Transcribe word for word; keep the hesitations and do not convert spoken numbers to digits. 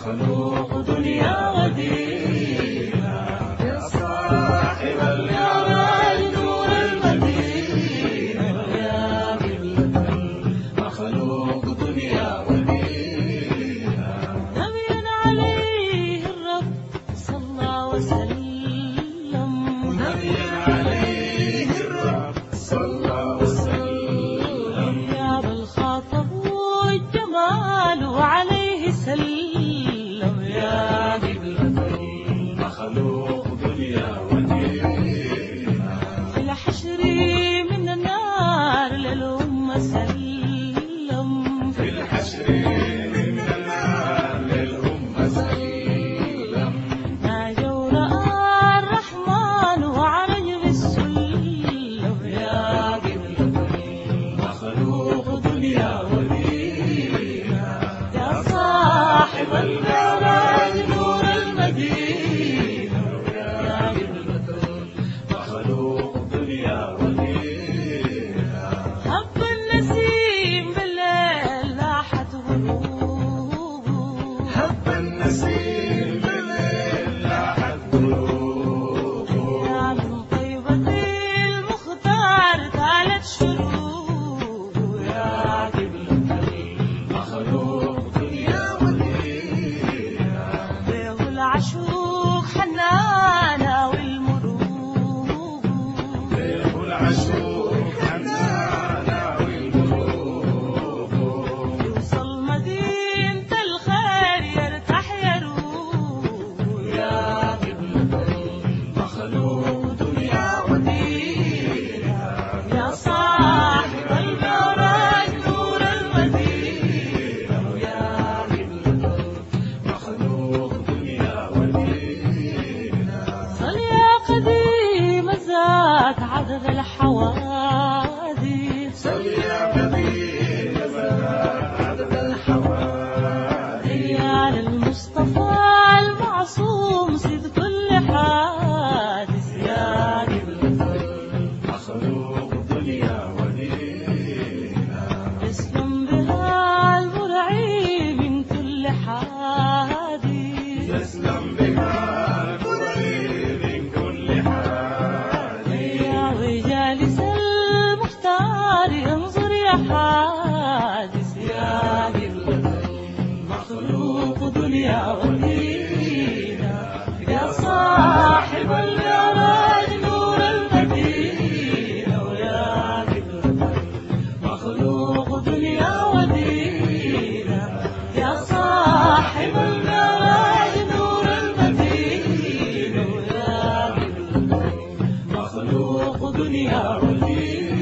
مخلوق دنيا ودينا، يا صاحب المعراج نور المدينة، يا قبلة المخلوق دنيا ودينا. نبي عليه الرب صلى وسلم، نبي عليه الرب صلى وسلم، يا بالخاطب والجمال وعليه سلم، يا قبلة المخلوق دنيا ودينا. في الحشر من النار للأمة سلم، في الحشر من النار للأمة سلم، ناجوا رأى الرحمن وعرج بالسلم، يا قبلة المخلوق دنيا ودينا، يا صاحب المعراج نور المدينة، يا قبلة المخلوق دنيا ودينا. هب النسيم بالليل لاحت غروبه، هب النسيم بالليل لاحت قلوبه، يا من طيبة المختار ثالث شروقه، يا قبلة المخلوق دنيا ودينا. بيه العشوق حنانة والمروق، بيه العشوق حنانة والملوك، يوصل مدينة الخير يرتاح يروق، يا قبلة المخلوق دنيا ودينا. يا صاحب المعراج نور المدينة، يا قبلة المخلوق دنيا ودينا. صل يا قديم الذات عدد الحوادث، صل يا قديم عدد الحوادث، يا للمصطفى المعصوم سيد كل حادث، يا قبلة المخلوق دنيا ودينا. يسلم بها المرعي من كل حادث، يسلم بها البريء من كل حادث، يا وجالس المختار انظر يا حادث، يا قبلة المخلوق دنيا ودينا. يا صاحب المعراج نور المدينة، ويا قبلة المخلوق دنيا ودينا. يا صاحب المعراج نور المدينة، ويا قبلة المخلوق دنيا ودينا.